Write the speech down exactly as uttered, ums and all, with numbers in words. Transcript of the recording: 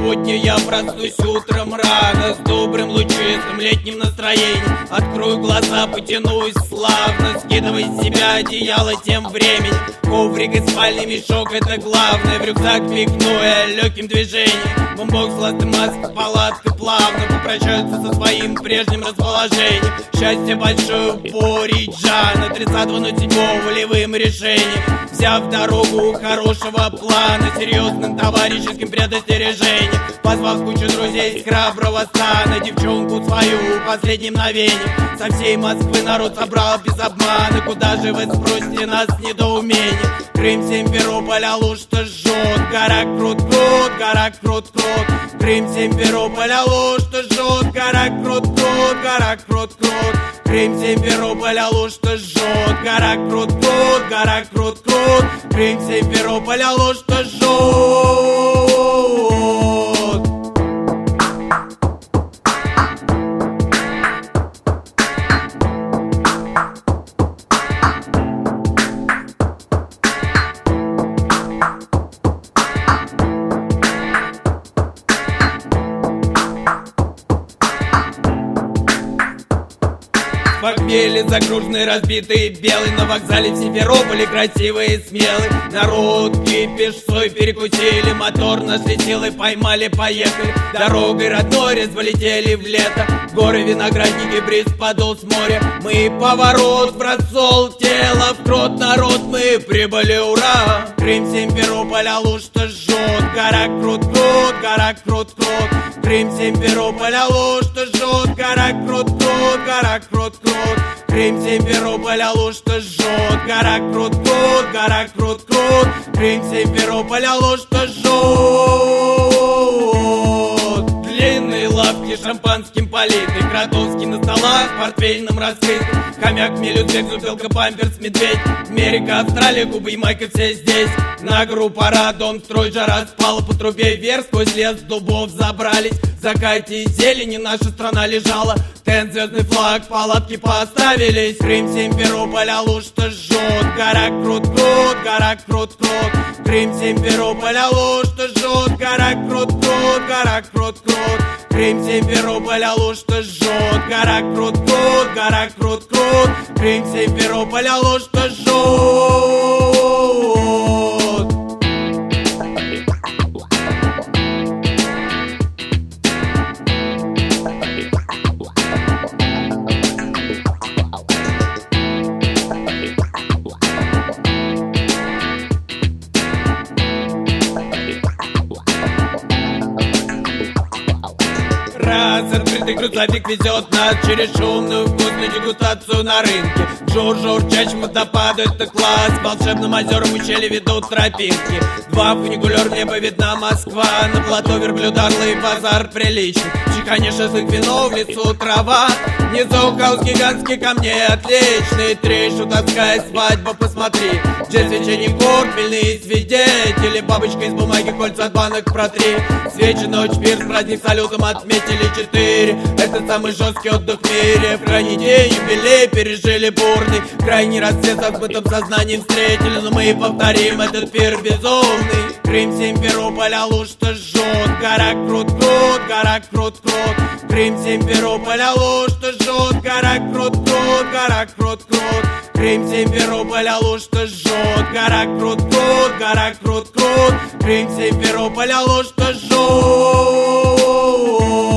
Сегодня я проснусь утром рано, с добрым лучистым летним настроением. Открою глаза, потянусь славно, скидывая с себя одеяло тем временем. Коврик и спальный мешок — это главное. В рюкзак пикну я легким движением. Бомбокс, ласты, маска, палатка плавно попрощаются со своим прежним расположением. Счастье большое по Риджана, тридцатого ноль седьмого волевым решением. Взяв дорогу хорошего плана, серьезным товарищеским предостережением. Позвав кучу друзей с храброго стана, девчонку свою последним мгновением. Со всей Москвы народ собрал без обмана. Куда же вы спросите нас с недоумением? Крым, Симферополь, Алушта жжет. Гора Крут-Крут, гора Крут-Крут. Крым, Симферополь, Алушта жжет. Гора Крут-Крут, гора Крут-Крут. Крым, Симферополь, Алушта жжет. Гора Крут-Крут, гора Крут-Крут. Крым, Симферополь, Алушта жжет. В похмелье загруженный, разбитый, белый. На вокзале в Симферополе красивый и смелый. Народ кипишой перекусили, мотор нашли силы, поймали, поехали. Дорогой родной резво летели в лето. Горы, виноградники, бриз подул с моря. Мы поворот, в рассол тело, в крот народ, мы прибыли, ура! Крым, Симферополь, Алушта жжет. Гора Крут-Крут, гора Крут-Крут. Крым, Симферополь, Алушта жжет. Гора Крут-Крут, гора Крут-Крут. Крым, Симферополь, Алушта жжет. Гора Крут-Крут, гора Крут-Крут. Крым, Симферополь, Алушта жжет. Длинные лавки шампанским политы, Кротовский на столах, портфельным раскрытым. Хомяк, мелюзбек, зубелка, памперс, медведь. Америка, Австралия, Куба, Ямайка, все здесь. На гору пора, дом строй, жара спала по трубе вверх, сквозь лес дубов забрались. В закате и зелени наша страна лежала. Тент, звездный флаг, палатки поставились. Крым, Симферополь, Алушта жжет. Гора Крут-Крут, гора Крут-Крут. Крым, Симферополь, Алушта жжет. Гора Крут-Крут, гора Крут-Крут. Крым, Симферополь, Алушта жжет. Гора Крут-Крут, гора Крут-Крут. Крым, Симферополь, Алушта жжет. Раз открытый грузовик везет нас через шумную вкусную дегустацию на рынке. Жур, журчащим водопаду, это класс. Волшебным озерам ущелья ведут тропинки. Два фуникулер, в небо видна Москва. На плато верблюда, орлы, базар приличный. Чеканя шашлык, вино, в лесу трава. Внизу хаос гигантский, камней отличный. Три шутовская свадьба, посмотри. Где свечение гор, хмельные свидетели. Бабочка из бумаги, кольца от банок протри. Свечи, ночь, пир, праздник салютом отметили четыре. Это самый жесткий отдых в мире. В крайний день юбилей пережили бурный. Крайний рассвет со смытым сознанием встретили. Но мы повторим этот пир безумный. Крым, Симферополь, Алушта жжет. Гора Крут-Крут, гора Крут-Крут. Крым, Симферополь, Алушта жжет. Гора Крут-Крут, гора Крут-Крут. Крым, Симферополь, Алушта жжет. Гора Крут-Крут, гора Крут-Крут. Крым, Симферополь, Алушта жжет.